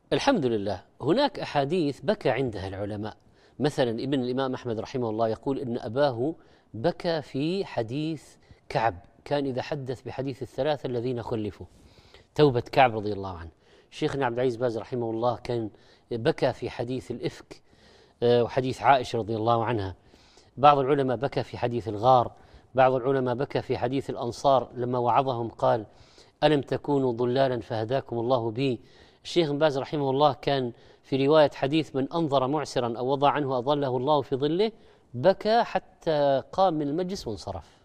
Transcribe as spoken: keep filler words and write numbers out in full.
الحمد لله. هناك أحاديث بكى عندها العلماء، مثلا ابن الإمام أحمد رحمه الله يقول إن أباه بكى في حديث كعب، كان إذا حدث بحديث الثلاثة الذين خلفوا، توبة كعب رضي الله عنه. شيخنا عبد العزيز باز رحمه الله كان بكى في حديث الإفك آه، وحديث عائشة رضي الله عنها. بعض العلماء بكى في حديث الغار، بعض العلماء بكى في حديث الأنصار لما وعظهم قال: ألم تكونوا ضلالا فهداكم الله بي. الشيخ بن باز رحمه الله كان في رواية حديث: من أنظر معسرا أو وضع عنه أظله الله في ظله، بكى حتى قام من المجلس وانصرف.